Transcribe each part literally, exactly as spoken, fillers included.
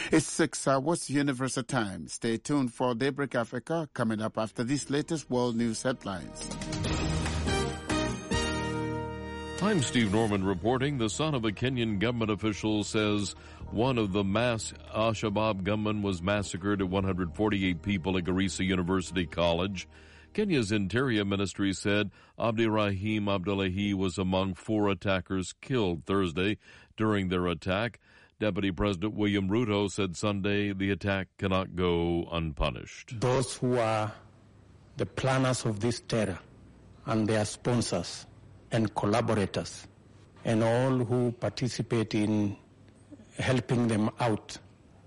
It's six hours Universal Time. Stay tuned for Daybreak Africa coming up after these latest world news headlines. I'm Steve Norman reporting. The son of a Kenyan government official says one of the mass Al-Shabaab gunmen was massacred at one hundred forty-eight people at Garissa University College. Kenya's Interior Ministry said Abdirahim Abdullahi was among four attackers killed Thursday during their attack. Deputy President William Ruto said Sunday the attack cannot go unpunished. Those who are the planners of this terror and their sponsors and collaborators and all who participate in helping them out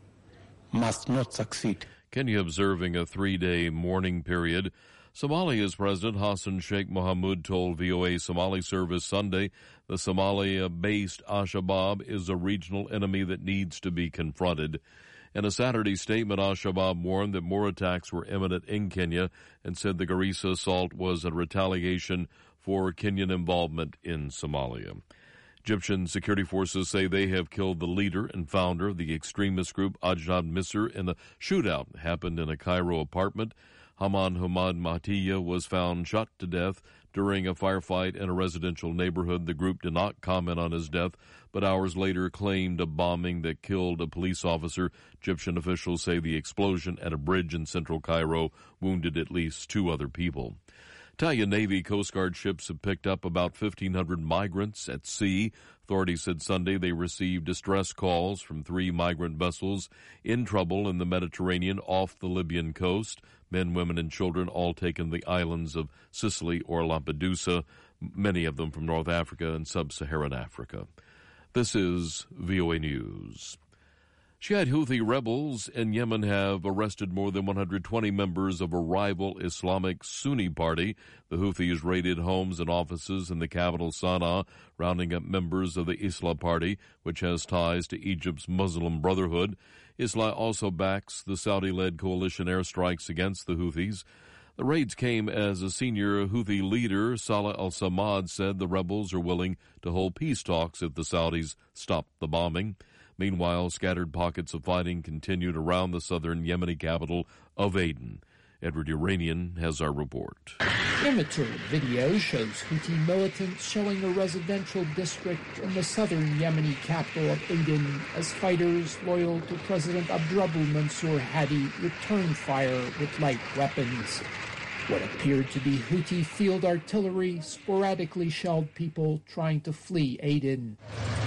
must not succeed. Kenya observing a three-day mourning period. Somalia's President Hassan Sheikh Mohamud told V O A Somali service Sunday the Somalia-based Al-Shabaab is a regional enemy that needs to be confronted. In a Saturday statement, Al-Shabaab warned that more attacks were imminent in Kenya and said the Garissa assault was a retaliation for Kenyan involvement in Somalia. Egyptian security forces say they have killed the leader and founder of the extremist group Ajad Misr in a shootout that happened in a Cairo apartment. Haman Hamad Mahtiya was found shot to death during a firefight in a residential neighborhood. The group did not comment on his death, but hours later claimed a bombing that killed a police officer. Egyptian officials say the explosion at a bridge in central Cairo wounded at least two other people. Italian Navy Coast Guard ships have picked up about fifteen hundred migrants at sea. Authorities said Sunday they received distress calls from three migrant vessels in trouble in the Mediterranean off the Libyan coast. Men, women, and children all taken to the islands of Sicily or Lampedusa, many of them from North Africa and sub-Saharan Africa. This is V O A News. Shiite Houthi rebels in Yemen have arrested more than one hundred twenty members of a rival Islamic Sunni party. The Houthis raided homes and offices in the capital Sana'a, rounding up members of the Islah party, which has ties to Egypt's Muslim Brotherhood. Islah also backs the Saudi-led coalition airstrikes against the Houthis. The raids came as a senior Houthi leader, Salah al-Samad, said the rebels are willing to hold peace talks if the Saudis stop the bombing. Meanwhile, scattered pockets of fighting continued around the southern Yemeni capital of Aden. Edward Uranian has our report. Immature video shows Houthi militants shelling a residential district in the southern Yemeni capital of Aden as fighters loyal to President Abdrabbuh Mansour Hadi return fire with light weapons. What appeared to be Houthi field artillery sporadically shelled people trying to flee Aden.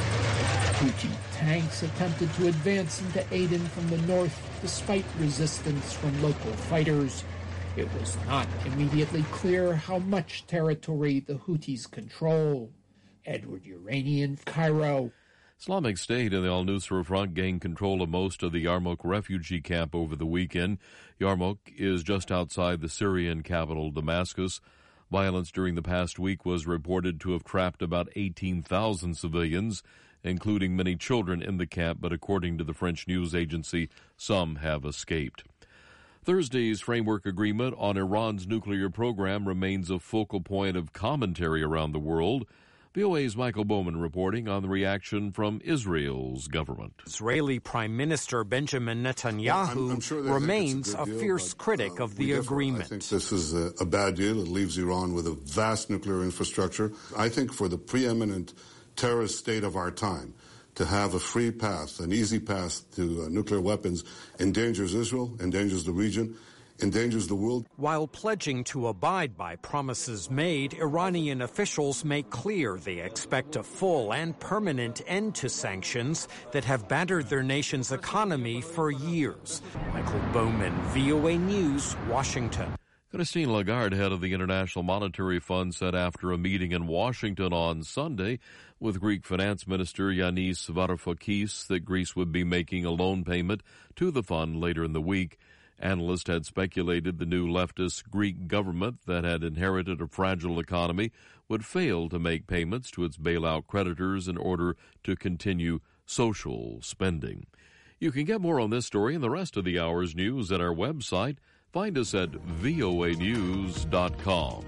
Houthi tanks attempted to advance into Aden from the north despite resistance from local fighters. It was not immediately clear how much territory the Houthis control. Edward Uranian, Cairo. Islamic State and the Al-Nusra Front gained control of most of the Yarmouk refugee camp over the weekend. Yarmouk is just outside the Syrian capital, Damascus. Violence during the past week was reported to have trapped about eighteen thousand civilians, including many children in the camp, but according to the French news agency, some have escaped. Thursday's framework agreement on Iran's nuclear program remains a focal point of commentary around the world. V O A's Michael Bowman reporting on the reaction from Israel's government. Israeli Prime Minister Benjamin Netanyahu well, I'm, I'm sure remains a, a deal, fierce but, critic uh, of the agreement. I think this is a, a bad deal. It leaves Iran with a vast nuclear infrastructure. I think for the preeminent terrorist state of our time, to have a free path, an easy path to uh, nuclear weapons endangers Israel, endangers the region, endangers the world. While pledging to abide by promises made, Iranian officials make clear they expect a full and permanent end to sanctions that have battered their nation's economy for years. Michael Bowman, V O A News, Washington. Christine Lagarde, head of the International Monetary Fund, said after a meeting in Washington on Sunday with Greek Finance Minister Yanis Varoufakis that Greece would be making a loan payment to the fund later in the week. Analysts had speculated the new leftist Greek government that had inherited a fragile economy would fail to make payments to its bailout creditors in order to continue social spending. You can get more on this story and the rest of the hour's news at our website. Find us at V O A news dot com.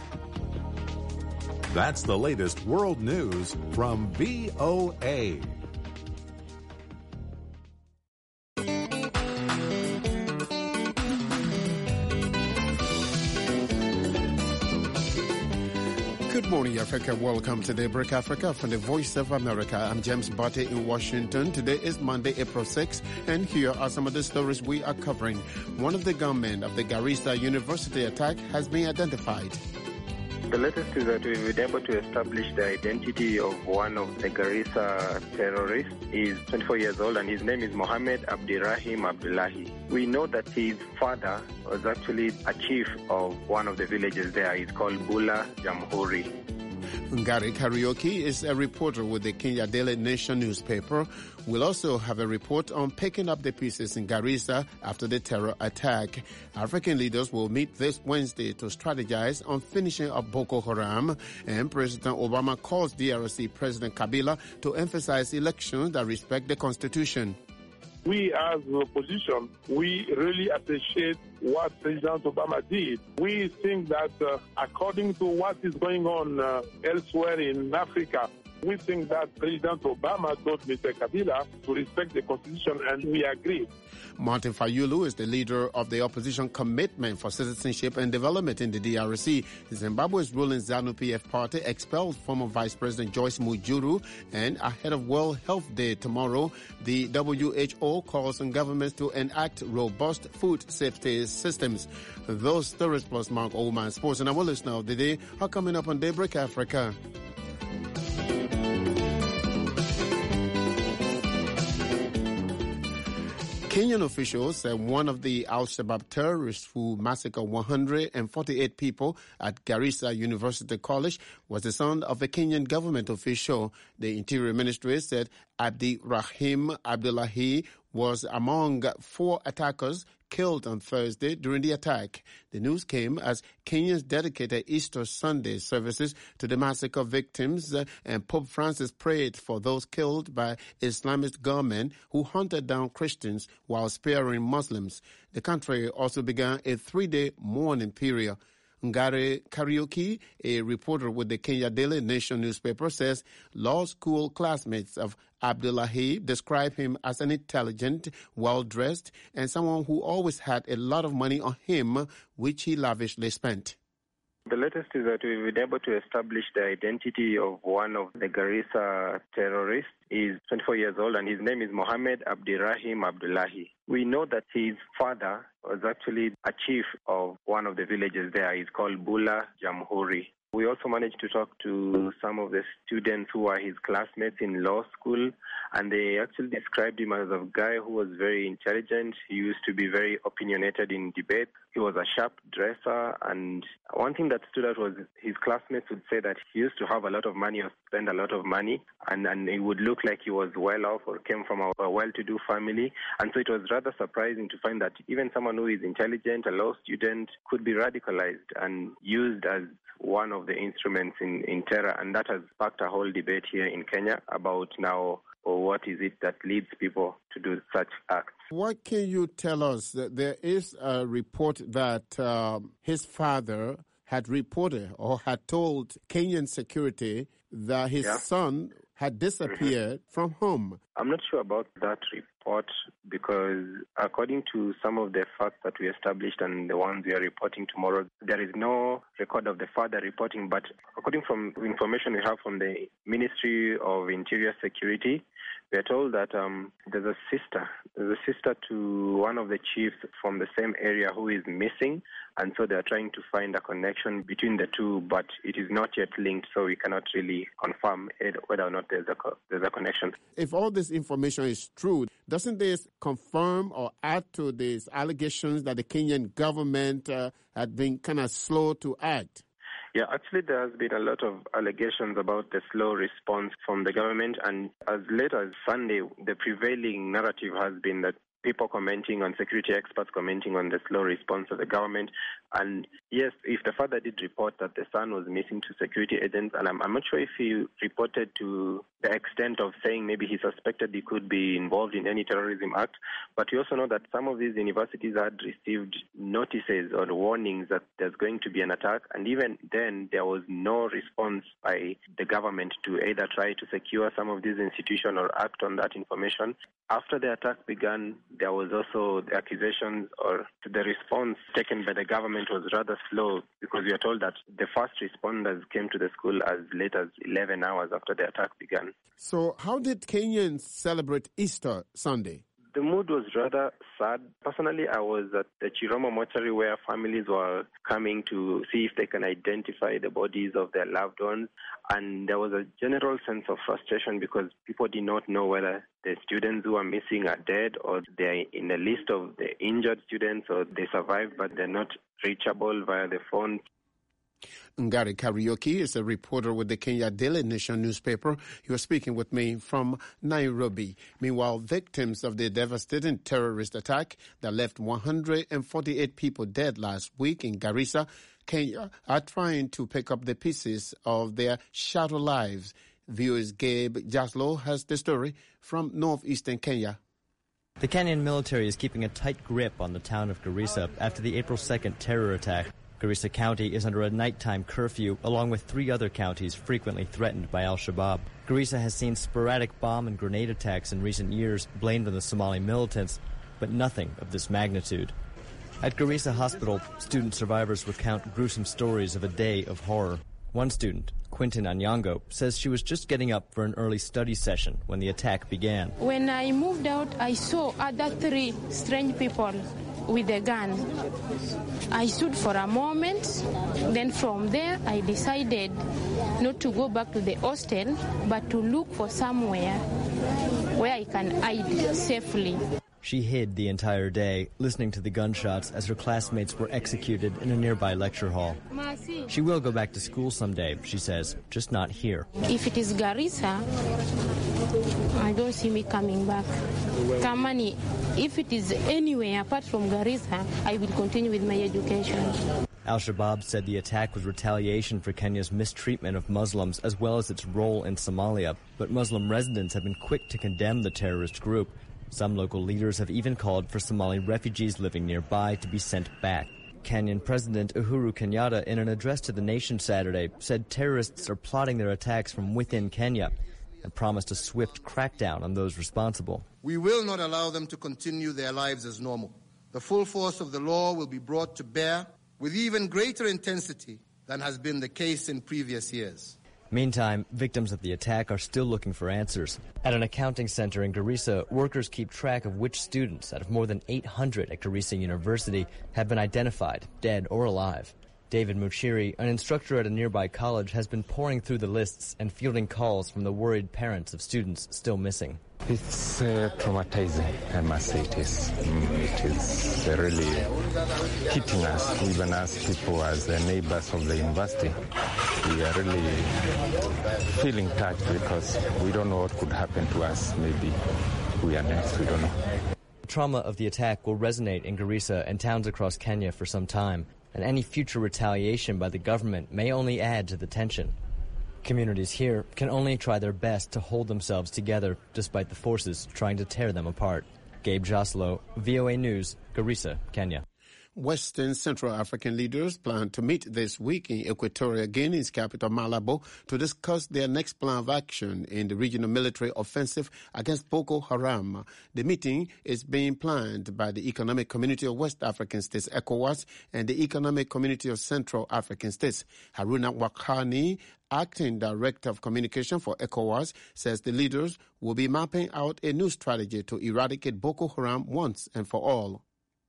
That's the latest world news from V O A. Good morning, Africa. Welcome to Daybreak Africa from the Voice of America. I'm James Barty in Washington. Today is Monday, April sixth, and here are some of the stories we are covering. One of the gunmen of the Garissa University attack has been identified. The latest is that we've been able to establish the identity of one of the Garissa terrorists. He's twenty-four years old and his name is Mohammed Abdirahim Abdullahi. We know that his father was actually a chief of one of the villages there. He's called Bula Jamhuri. Ngari Karaoke is a reporter with the Kenya Daily Nation newspaper. We'll also have a report on picking up the pieces in Garissa after the terror attack. African leaders will meet this Wednesday to strategize on finishing up Boko Haram. And President Obama calls D R C President Kabila to emphasize elections that respect the Constitution. We as the opposition, we really appreciate what President Obama did. We think that uh, according to what is going on uh, elsewhere in Africa, we think that President Obama told Mister Kabila to respect the Constitution, and we agree. Martin Fayulu is the leader of the opposition Commitment for Citizenship and Development in the D R C. Zimbabwe's ruling ZANU-P F party expelled former Vice President Joyce Mujuru, and ahead of World Health Day tomorrow, the W H O calls on governments to enact robust food safety systems. Those stories plus Mark Oldman Sports and our listener of the day are coming up on Daybreak Africa. Kenyan officials said one of the Al-Shabaab terrorists who massacred one hundred forty-eight people at Garissa University College was the son of a Kenyan government official. The Interior Ministry said Abdirahim Abdullahi was among four attackers killed on Thursday during the attack. The news came as Kenyans dedicated Easter Sunday services to the massacre victims, uh, and Pope Francis prayed for those killed by Islamist gunmen who hunted down Christians while sparing Muslims. The country also began a three-day mourning period. Ngari Karaoke, a reporter with the Kenya Daily Nation newspaper, says law school classmates of Abdullahi describe him as an intelligent, well-dressed, and someone who always had a lot of money on him, which he lavishly spent. The latest is that we've been able to establish the identity of one of the Garissa terrorists. He's twenty-four years old and his name is Mohammed Abdirahim Abdullahi. We know that his father was actually a chief of one of the villages there. He's called Bula Jamhuri. We also managed to talk to some of the students who are his classmates in law school, and they actually described him as a guy who was very intelligent. He used to be very opinionated in debate. He was a sharp dresser, and one thing that stood out was his classmates would say that he used to have a lot of money or spend a lot of money, and, and it would look like he was well off or came from a, a well-to-do family. And so it was rather surprising to find that even someone who is intelligent, a law student, could be radicalized and used as one of the instruments in, in terror. And that has sparked a whole debate here in Kenya about now or what is it that leads people to do such acts. What can you tell us? There is a report that um, his father had reported or had told Kenyan security that his yeah. son had disappeared mm-hmm. from home. I'm not sure about that report because according to some of the facts that we established and the ones we are reporting tomorrow, there is no record of the father reporting. But according from information we have from the Ministry of Interior Security, we are told that um, there's a sister, there's a sister to one of the chiefs from the same area who is missing, and so they are trying to find a connection between the two, but it is not yet linked, so we cannot really confirm it, whether or not there's a co- there's a connection. If all this information is true, doesn't this confirm or add to these allegations that the Kenyan government uh, had been kind of slow to act? Yeah, actually there has been a lot of allegations about the slow response from the government, and as late as Sunday, the prevailing narrative has been that people commenting on, security experts commenting on the slow response of the government. And yes, if the father did report that the son was missing to security agents, and I'm, I'm not sure if he reported to the extent of saying maybe he suspected he could be involved in any terrorism act, but we also know that some of these universities had received notices or warnings that there's going to be an attack, and even then there was no response by the government to either try to secure some of these institutions or act on that information. After the attack began, there was also the accusations or the response taken by the government was rather slow because we are told that the first responders came to the school as late as eleven hours after the attack began. So how did Kenyans celebrate Easter Sunday? The mood was rather sad. Personally, I was at the Chiromo mortuary where families were coming to see if they can identify the bodies of their loved ones. And there was a general sense of frustration because people did not know whether the students who are missing are dead or they're in the list of the injured students or they survived but they're not reachable via the phone. Ngari Karaoke is a reporter with the Kenya Daily Nation newspaper. He was speaking with me from Nairobi. Meanwhile, victims of the devastating terrorist attack that left one hundred forty-eight people dead last week in Garissa, Kenya, are trying to pick up the pieces of their shattered lives. V O A's Gabe Jaslow has the story from northeastern Kenya. The Kenyan military is keeping a tight grip on the town of Garissa after the April second terror attack. Garissa County is under a nighttime curfew, along with three other counties frequently threatened by al-Shabaab. Garissa has seen sporadic bomb and grenade attacks in recent years blamed on the Somali militants, but nothing of this magnitude. At Garissa Hospital, student survivors recount gruesome stories of a day of horror. One student, Quintin Anyango, says she was just getting up for an early study session when the attack began. When I moved out, I saw other three strange people with a gun. I stood for a moment, then from there I decided not to go back to the hostel, but to look for somewhere where I can hide safely. She hid the entire day, listening to the gunshots as her classmates were executed in a nearby lecture hall. She will go back to school someday, she says, just not here. If it is Garissa, I don't see me coming back. Kamani, if it is anywhere apart from Garissa, I will continue with my education. Al-Shabaab said the attack was retaliation for Kenya's mistreatment of Muslims as well as its role in Somalia, but Muslim residents have been quick to condemn the terrorist group. Some local leaders have even called for Somali refugees living nearby to be sent back. Kenyan President Uhuru Kenyatta, in an address to the nation Saturday, said terrorists are plotting their attacks from within Kenya and promised a swift crackdown on those responsible. We will not allow them to continue their lives as normal. The full force of the law will be brought to bear with even greater intensity than has been the case in previous years. Meantime, victims of the attack are still looking for answers. At an accounting center in Garissa, workers keep track of which students out of more than eight hundred at Garissa University have been identified, dead or alive. David Muchiri, an instructor at a nearby college, has been pouring through the lists and fielding calls from the worried parents of students still missing. It's uh, traumatizing, I must say it is. Mm, it is uh, really hitting us, even as people, as uh, neighbors of the university. We are really feeling touched because we don't know what could happen to us. Maybe we are next, we don't know. The trauma of the attack will resonate in Garissa and towns across Kenya for some time, and any future retaliation by the government may only add to the tension. Communities here can only try their best to hold themselves together despite the forces trying to tear them apart. Gabe Jaslow, V O A News, Garissa, Kenya. Western Central African leaders plan to meet this week in Equatorial Guinea's capital, Malabo, to discuss their next plan of action in the regional military offensive against Boko Haram. The meeting is being planned by the Economic Community of West African States, ECOWAS, and the Economic Community of Central African States. Haruna Wakhani, acting director of communication for ECOWAS, says the leaders will be mapping out a new strategy to eradicate Boko Haram once and for all.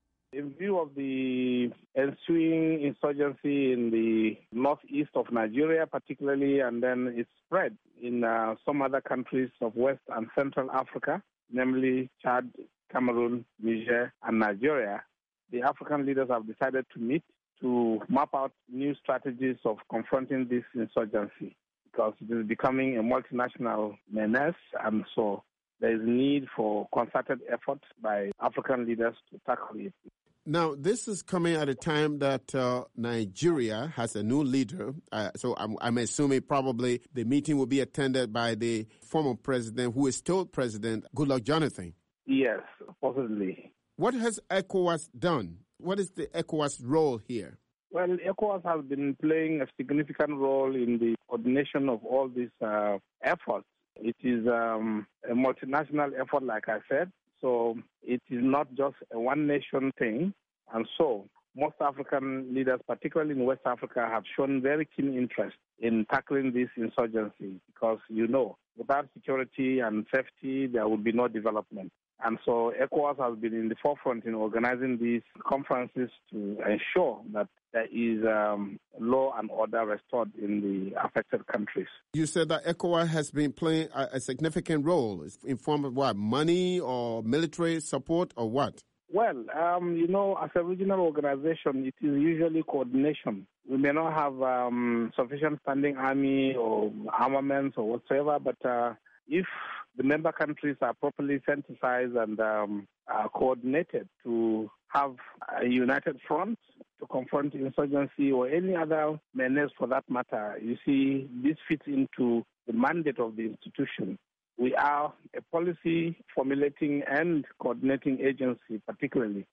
In view of the ensuing insurgency in the northeast of Nigeria particularly, and then its spread in uh, some other countries of West and Central Africa, namely Chad, Cameroon, Niger, and Nigeria, the African leaders have decided to meet to map out new strategies of confronting this insurgency because it is becoming a multinational menace, and so there is need for concerted efforts by African leaders to tackle it. Now, this is coming at a time that uh, Nigeria has a new leader. Uh, so I'm, I'm assuming probably the meeting will be attended by the former president, who is still president, Goodluck Jonathan. Yes, possibly. What has ECOWAS done? What is the ECOWAS role here? Well, ECOWAS has been playing a significant role in the coordination of all these uh, efforts. It is um, a multinational effort, like I said. So it is not just a one-nation thing. And so most African leaders, particularly in West Africa, have shown very keen interest in tackling this insurgency because, you know, without security and safety, there will be no development. And so ECOWAS has been in the forefront in organizing these conferences to ensure that there is um, law and order restored in the affected countries. You said that ECOWAS has been playing a, a significant role in form of what, money or military support or what? Well, um, you know, as a regional organization, it is usually coordination. We may not have um, sufficient standing army or armaments or whatsoever, but uh, if the member countries are properly sensitized and um, are coordinated to have a united front to confront insurgency or any other menace for that matter, you see, this fits into the mandate of the institution. We are a policy formulating and coordinating agency, particularly.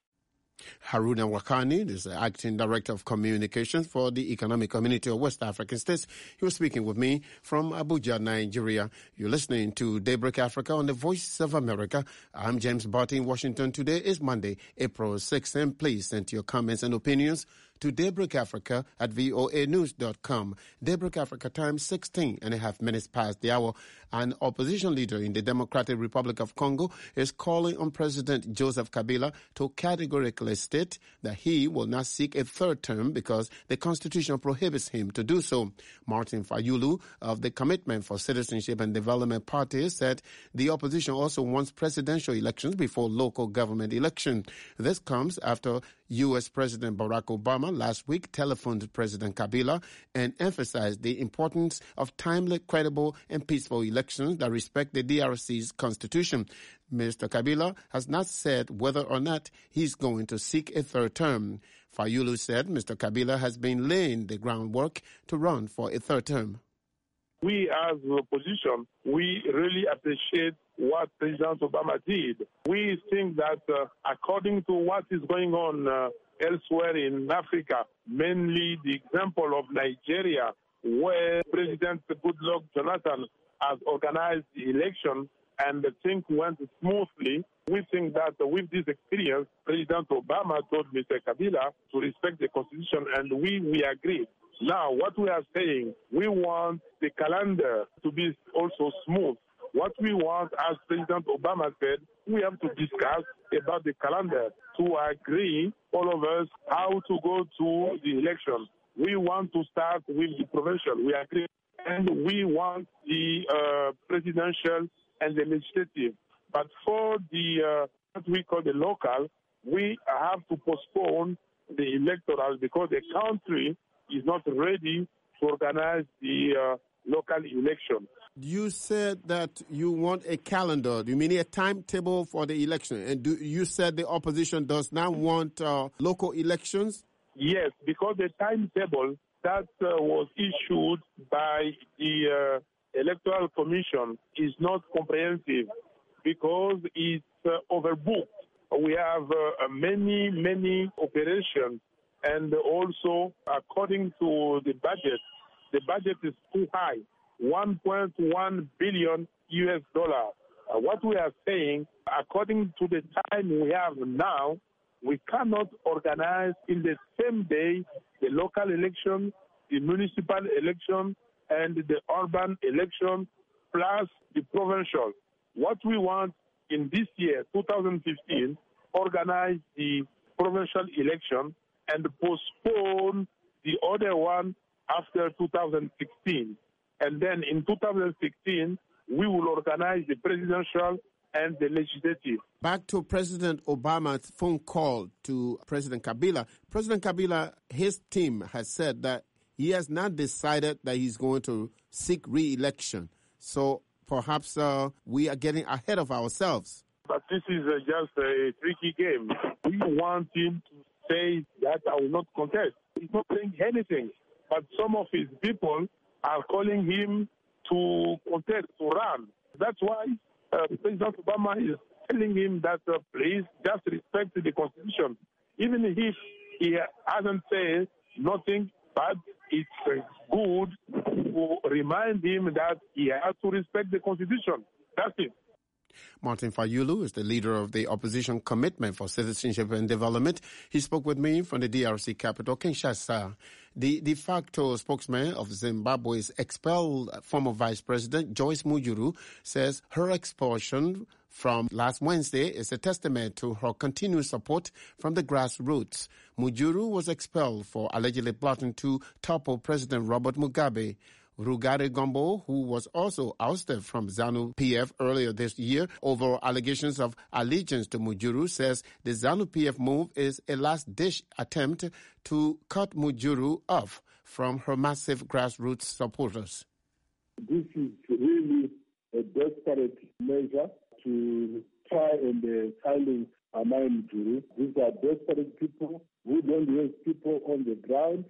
Haruna Wakani is the Acting Director of Communications for the Economic Community of West African States. He was speaking with me from Abuja, Nigeria. You're listening to Daybreak Africa on the Voice of America. I'm James Barty in Washington. Today is Monday, April sixth, and please send your comments and opinions to Daybreak Africa at voa news dot com. Daybreak Africa time, sixteen and a half minutes past the hour. An opposition leader in the Democratic Republic of Congo is calling on President Joseph Kabila to categorically state that he will not seek a third term because the Constitution prohibits him to do so. Martin Fayulu of the Commitment for Citizenship and Development Party said the opposition also wants presidential elections before local government election. This comes after U S. President Barack Obama last week telephoned President Kabila and emphasized the importance of timely, credible, and peaceful elections that respect the D R C's constitution. Mister Kabila has not said whether or not he's going to seek a third term. Fayulu said Mister Kabila has been laying the groundwork to run for a third term. We as the opposition, we really appreciate what President Obama did. We think that uh, according to what is going on uh, elsewhere in Africa, mainly the example of Nigeria, where President Goodluck Jonathan has organized the election and the thing went smoothly, we think that with this experience, President Obama told Mister Kabila to respect the Constitution, and we, we agree. Now, what we are saying, we want the calendar to be also smooth. What we want, as President Obama said, we have to discuss about the calendar to agree, all of us, how to go to the election. We want to start with the provincial, we agree, and we want the uh, presidential and the legislative. But for the, uh, what we call the local, we have to postpone the electoral because the country is not ready to organize the uh, local election. You said that you want a calendar. Do you mean a timetable for the election? And do, you said the opposition does not want uh, local elections? Yes, because the timetable that uh, was issued by the uh, Electoral Commission is not comprehensive because it's uh, overbooked. We have uh, many, many operations. And also, according to the budget, the budget is too high, one point one billion U S dollars. Uh, what we are saying, according to the time we have now, we cannot organize in the same day the local election, the municipal election, and the urban election, plus the provincial. What we want in this year, two thousand fifteen, organize the provincial election and postpone the other one after two thousand sixteen. And then in two thousand sixteen, we will organize the presidential and the legislative. Back to President Obama's phone call to President Kabila. President Kabila, his team has said that he has not decided that he's going to seek re-election. So perhaps uh, we are getting ahead of ourselves. But this is uh, just a tricky game. We want him to say that I will not contest. He's not saying anything. But some of his people are calling him to contest, to run. That's why uh, President Obama is telling him that uh, please just respect the Constitution. Even if he hasn't said nothing, but it's uh, good to remind him that he has to respect the Constitution. That's it. Martin Fayulu is the leader of the Opposition Commitment for Citizenship and Development. He spoke with me from the D R C capital, Kinshasa. The de facto spokesman of Zimbabwe's expelled former Vice President Joyce Mujuru says her expulsion from last Wednesday is a testament to her continued support from the grassroots. Mujuru was expelled for allegedly plotting to topple President Robert Mugabe. Rugare Gombo, who was also ousted from ZANU-P F earlier this year over allegations of allegiance to Mujuru, says the ZANU-P F move is a last-ditch attempt to cut Mujuru off from her massive grassroots supporters. This is really a desperate measure to try and uh, silence Amai Mujuru. These are desperate people who don't have people on the ground,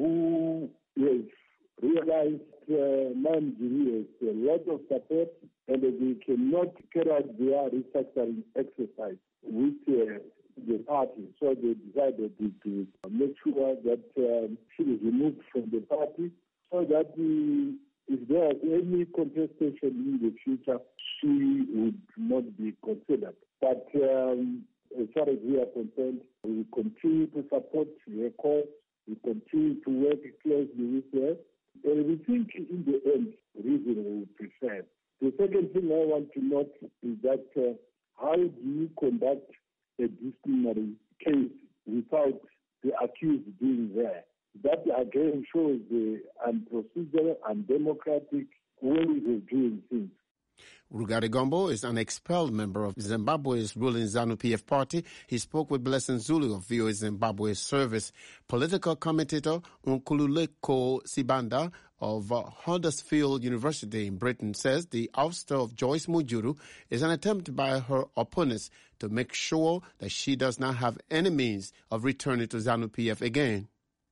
who have realized uh, Mujuru has a lot of support and they cannot carry out their restructuring exercise with uh, the party. So they decided to make sure that um, she is removed from the party so that the, if there is any contestation in the future, she would not be considered. But um, as far as we are concerned, we will continue to support her cause, we continue to work closely with her. And we think in the end, reason will prevail. The second thing I want to note is that uh, how do you conduct a disciplinary case without the accused being there? That again shows the unprocedural and democratic ways of doing things. Rugare Gombo is an expelled member of Zimbabwe's ruling ZANU-P F party. He spoke with Blessing Zulu of V O A Zimbabwe service. Political commentator Nkululeko Sibanda of uh, Huddersfield University in Britain says the ouster of Joyce Mujuru is an attempt by her opponents to make sure that she does not have any means of returning to ZANU-P F again.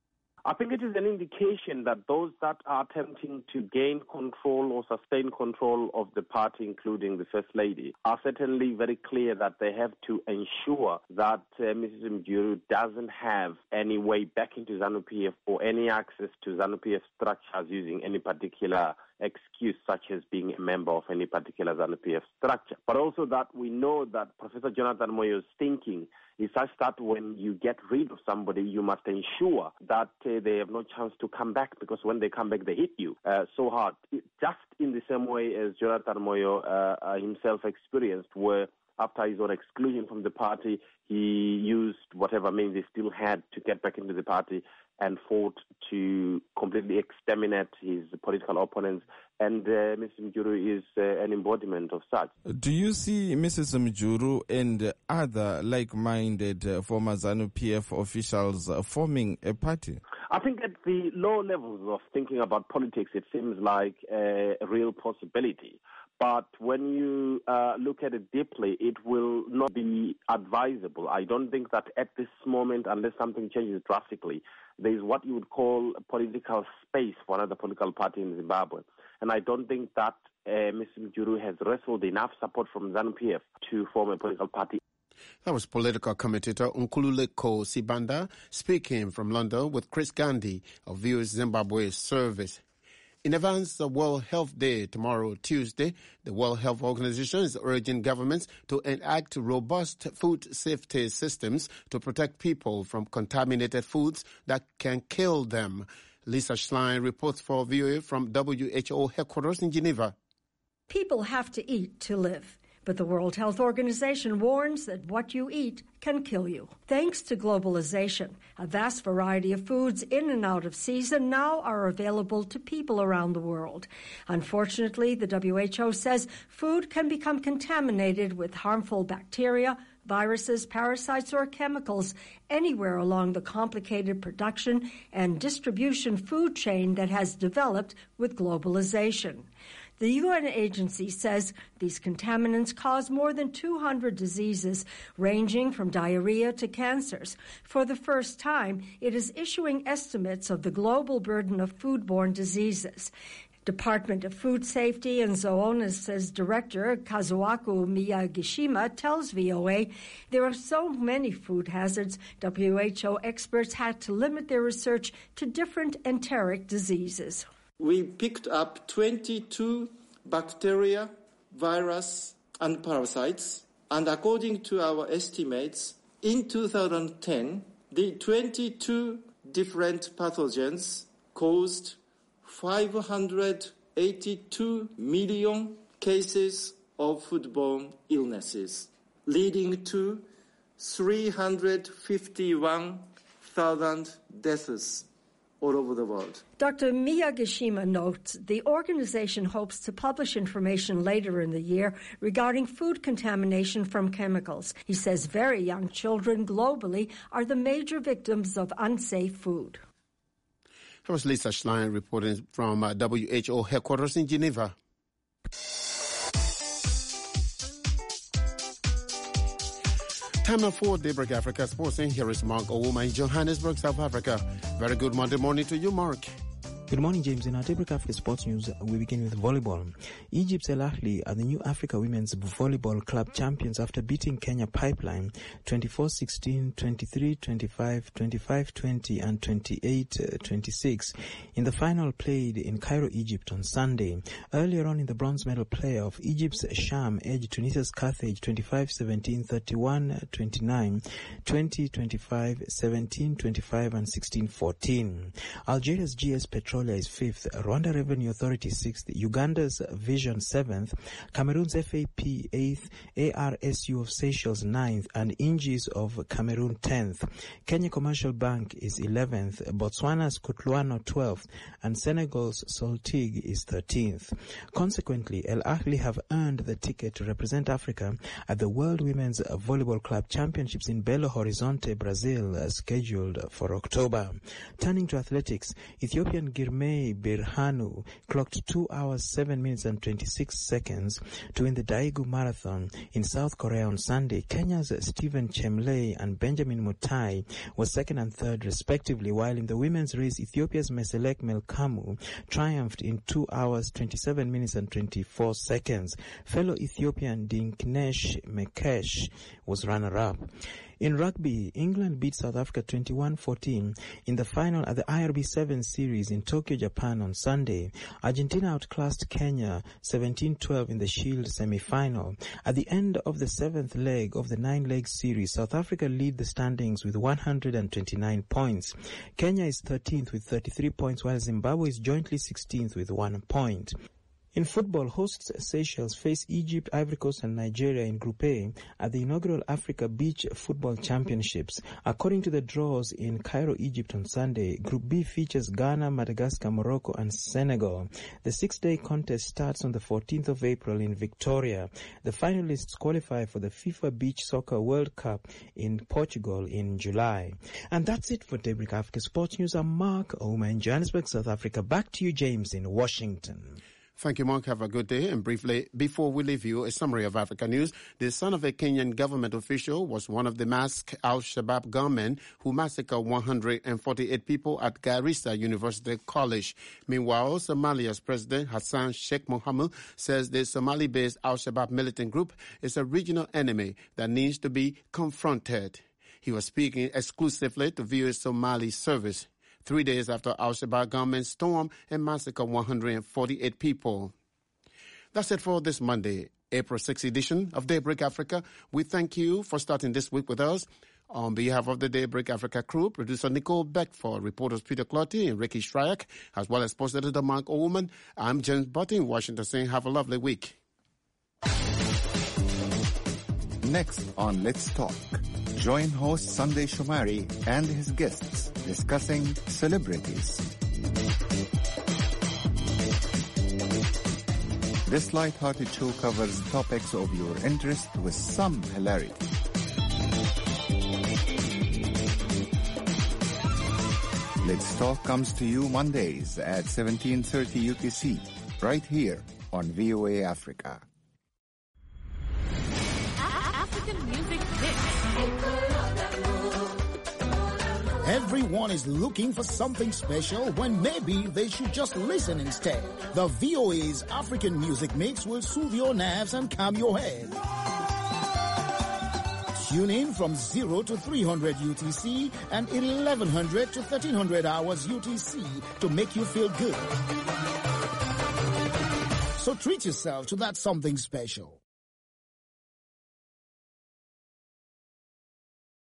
I think it is an indication that those that are attempting to gain control or sustain control of the party, including the First Lady, are certainly very clear that they have to ensure that uh, Missus Mujuru doesn't have any way back into ZANU-P F or any access to ZANU-P F structures using any particular excuse, such as being a member of any particular ZANU-P F structure. But also that we know that Professor Jonathan Moyo's thinking is such that when you get rid of somebody, you must ensure that uh, they have no chance to come back, because when they come back, they hit you uh, so hard. It, just in the same way as Jonathan Moyo uh, uh, himself experienced, where after his own exclusion from the party, he used whatever means he still had to get back into the party and fought to completely exterminate his political opponents. And uh, Missus Mujuru is uh, an embodiment of such. Do you see Missus Mujuru and other like-minded uh, former ZANU-P F officials uh, forming a party? I think at the low levels of thinking about politics, it seems like a real possibility. But when you uh, look at it deeply, it will not be advisable. I don't think that at this moment, unless something changes drastically, there is what you would call a political space for another political party in Zimbabwe. And I don't think that uh, Mister Mujuru has wrestled enough support from ZANU-P F to form a political party. That was political commentator Nkululeko Sibanda speaking from London with Chris Gandhi of V O A Zimbabwe service. In advance of World Health Day tomorrow, Tuesday, the World Health Organization is urging governments to enact robust food safety systems to protect people from contaminated foods that can kill them. Lisa Schlein reports for V O A from W H O headquarters in Geneva. People have to eat to live. But the World Health Organization warns that what you eat can kill you. Thanks to globalization, a vast variety of foods in and out of season now are available to people around the world. Unfortunately, the W H O says food can become contaminated with harmful bacteria, viruses, parasites, or chemicals anywhere along the complicated production and distribution food chain that has developed with globalization. The U N agency says these contaminants cause more than two hundred diseases, ranging from diarrhea to cancers. For the first time, it is issuing estimates of the global burden of foodborne diseases. Department of Food Safety and Zoonoses Director Kazuaku Miyagishima tells V O A there are so many food hazards, W H O experts had to limit their research to different enteric diseases. We picked up twenty-two bacteria, virus, and parasites. And according to our estimates, in two thousand ten, the twenty-two different pathogens caused five hundred eighty-two million cases of foodborne illnesses, leading to three hundred fifty-one thousand deaths all over the world. Doctor Miyagishima notes the organization hopes to publish information later in the year regarding food contamination from chemicals. He says very young children globally are the major victims of unsafe food. That was Lisa Schlein reporting from uh, W H O headquarters in Geneva. Time for Daybreak Africa Sports. And here is Mark Owuma in Johannesburg, South Africa. Very good Monday morning to you, Mark. Good morning, James. In our Daybreak Africa Sports News, we begin with volleyball. Egypt's El Ahly are the new Africa Women's Volleyball Club champions after beating Kenya Pipeline twenty-four sixteen, twenty-three twenty-five, twenty-five twenty, and twenty-eight twenty-six in the final played in Cairo, Egypt on Sunday. Earlier on in the bronze medal playoff, Egypt's Sham edged Tunisia's Carthage twenty-five seventeen, thirty-one twenty-nine, twenty twenty-five, seventeen twenty-five, and sixteen fourteen. Algeria's G S Petrolia is fifth, Rwanda Revenue Authority sixth, Uganda's Vision seventh, Cameroon's F A P eighth, A R S U of Seychelles ninth, and Ingis of Cameroon tenth. Kenya Commercial Bank is eleventh, Botswana's Kutluano twelfth, and Senegal's Soltig is thirteenth. Consequently, El Ahly have earned the ticket to represent Africa at the World Women's Volleyball Club Championships in Belo Horizonte, Brazil, scheduled for October. Turning to athletics, Ethiopian Girmay Birhanu clocked two hours, seven minutes and twenty-six seconds to win the Daegu Marathon in South Korea on Sunday. Kenya's Stephen Chemley and Benjamin Mutai were second and third respectively, while in the women's race, Ethiopia's Meselek Melkamu triumphed in two hours, twenty-seven minutes and twenty-four seconds. Fellow Ethiopian Dinknesh Mekesh was runner-up. In rugby, England beat South Africa twenty-one fourteen in the final at the I R B seven series in Tokyo, Japan on Sunday. Argentina outclassed Kenya seventeen twelve in the Shield semi-final. At the end of the seventh leg of the nine-leg series, South Africa lead the standings with one hundred twenty-nine points. Kenya is thirteenth with thirty-three points, while Zimbabwe is jointly sixteenth with one point. In football, hosts Seychelles face Egypt, Ivory Coast and Nigeria in Group A at the inaugural Africa Beach Football Championships. According to the draws in Cairo, Egypt on Sunday, Group B features Ghana, Madagascar, Morocco and Senegal. The six-day contest starts on the fourteenth of April in Victoria. The finalists qualify for the FIFA Beach Soccer World Cup in Portugal in July. And that's it for Daybreak Africa Sports News. I'm Mark Ouma in Johannesburg, South Africa. Back to you, James, in Washington. Thank you, Mark. Have a good day. And briefly, before we leave you, a summary of Africa news. The son of a Kenyan government official was one of the masked Al-Shabaab gunmen who massacred one hundred forty-eight people at Garissa University College. Meanwhile, Somalia's President Hassan Sheikh Mohamud says the Somali-based Al-Shabaab militant group is a regional enemy that needs to be confronted. He was speaking exclusively to V O A Somali service three days after Al-Shabaab gunmen stormed and massacred one hundred forty-eight people. That's it for this Monday, April sixth edition of Daybreak Africa. We thank you for starting this week with us. On behalf of the Daybreak Africa crew, producer Nicole Beckford, reporters Peter Clotty and Ricky Shryak, as well as post editor Mark Owen, I'm James Butty in Washington saying have a lovely week. Next on Let's Talk, join host Sunday Shomari and his guests discussing celebrities. This light-hearted show covers topics of your interest with some hilarity. Let's Talk comes to you Mondays at seventeen thirty U T C, right here on V O A Africa. African Music Mix. Everyone is looking for something special when maybe they should just listen instead. The V O A's African Music Mix will soothe your nerves and calm your head. Tune in from zero to three hundred U T C and eleven hundred to thirteen hundred hours U T C to make you feel good. So treat yourself to that something special.